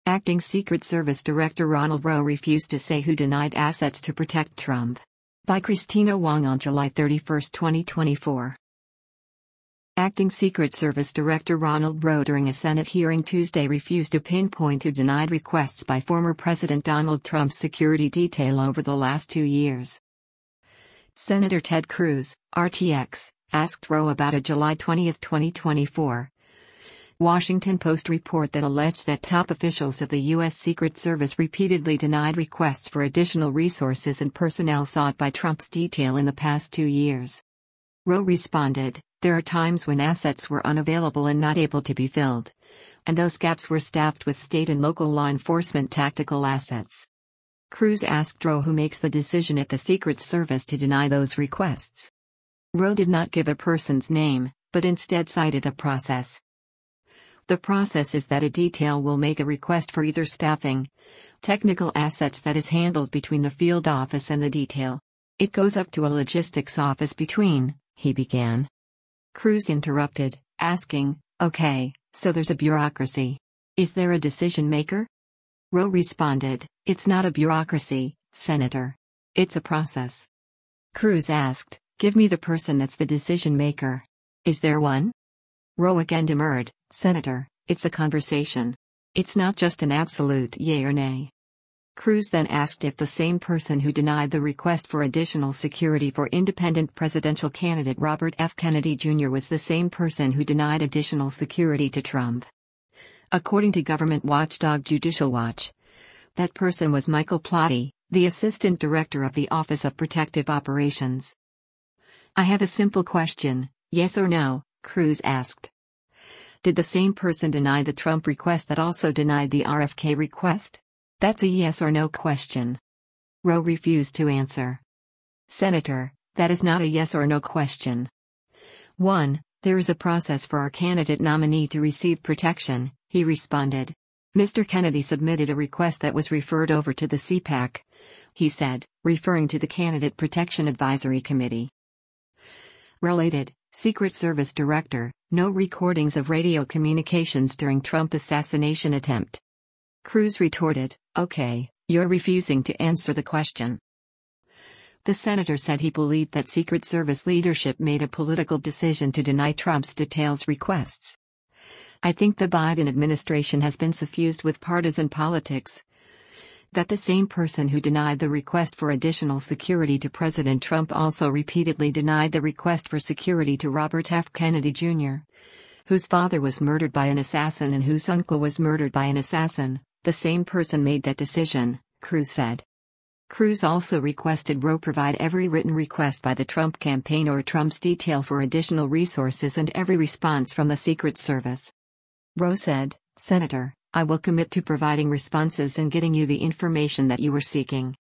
Acting Secret Service Director Ronald Rowe refused to say who denied assets to protect Trump. By Christina Wong on July 31, 2024. Acting Secret Service Director Ronald Rowe during a Senate hearing Tuesday refused to pinpoint who denied requests by former President Donald Trump's security detail over the last 2 years. Senator Ted Cruz, RTX, asked Rowe about a July 20, 2024, Washington Post report that alleged that top officials of the U.S. Secret Service repeatedly denied requests for additional resources and personnel sought by Trump's detail in the past 2 years. Rowe responded, "There are times when assets were unavailable and not able to be filled. And those gaps were staffed with state and local law enforcement tactical assets." Cruz asked Rowe who makes the decision at the Secret Service to deny those requests. Rowe did not give a person's name, but instead cited a process. The process is that a detail will make a request for either staffing, technical assets that is handled between the field office and the detail. It goes up to a logistics office between, he began. Cruz interrupted, asking, "Okay, so there's a bureaucracy. Is there a decision maker?" Rowe responded, "It's not a bureaucracy, Senator. It's a process." Cruz asked, "Give me the person that's the decision maker. Is there one?" Rowe again demurred, "Senator, it's a conversation. It's not just an absolute yay or nay." Cruz then asked if the same person who denied the request for additional security for independent presidential candidate Robert F. Kennedy Jr. was the same person who denied additional security to Trump. According to government watchdog Judicial Watch, that person was Michael Plotty, the Assistant Director of the Office of Protective Operations. "I have a simple question, yes or no?" Cruz asked. Did the same person deny the Trump request that also denied the RFK request? That's a yes or no question. Rowe refused to answer. "Senator, that is not a yes or no question. 1. There is a process for our candidate nominee to receive protection," he responded. "Mr. Kennedy submitted a request that was referred over to the CPAC," he said, referring to the Candidate Protection Advisory Committee. Related, Secret Service Director, no recordings of radio communications during Trump assassination attempt. Cruz retorted, "Okay, you're refusing to answer the question." The senator said he believed that Secret Service leadership made a political decision to deny Trump's details requests. "I think the Biden administration has been suffused with partisan politics. That the same person who denied the request for additional security to President Trump also repeatedly denied the request for security to Robert F. Kennedy Jr., whose father was murdered by an assassin and whose uncle was murdered by an assassin. The same person made that decision," Cruz said. Cruz also requested Rowe provide every written request by the Trump campaign or Trump's detail for additional resources and every response from the Secret Service. Rowe said, "Senator, I will commit to providing responses and getting you the information that you were seeking."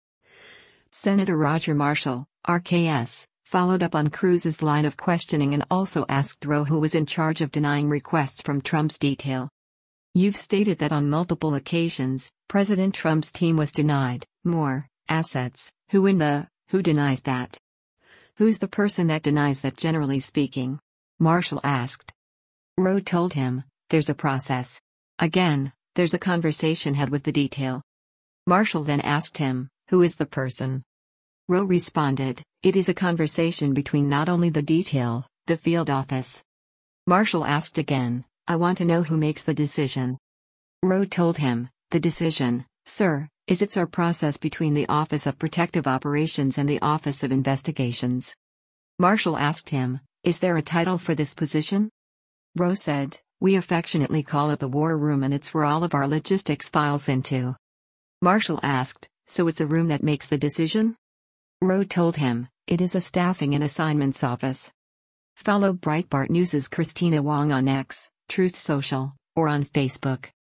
Senator Roger Marshall, RKS, followed up on Cruz's line of questioning and also asked Rowe who was in charge of denying requests from Trump's detail. "You've stated that on multiple occasions, President Trump's team was denied more assets. Who denies that? Who's the person that denies that generally speaking?" Marshall asked. Rowe told him, "There's a process. Again, there's a conversation had with the detail." Marshall then asked him, "Who is the person?" Rowe responded, "It is a conversation between not only the detail, the field office." Marshall asked again, "I want to know who makes the decision." Rowe told him, "The decision, sir, is it's our process between the Office of Protective Operations and the Office of Investigations." Marshall asked him, "Is there a title for this position?" Rowe said, "We affectionately call it the war room and it's where all of our logistics files into." Marshall asked, "So it's a room that makes the decision?" Rowe told him, "It is a staffing and assignments office." Follow Breitbart News' Christina Wong on X, Truth Social, or on Facebook.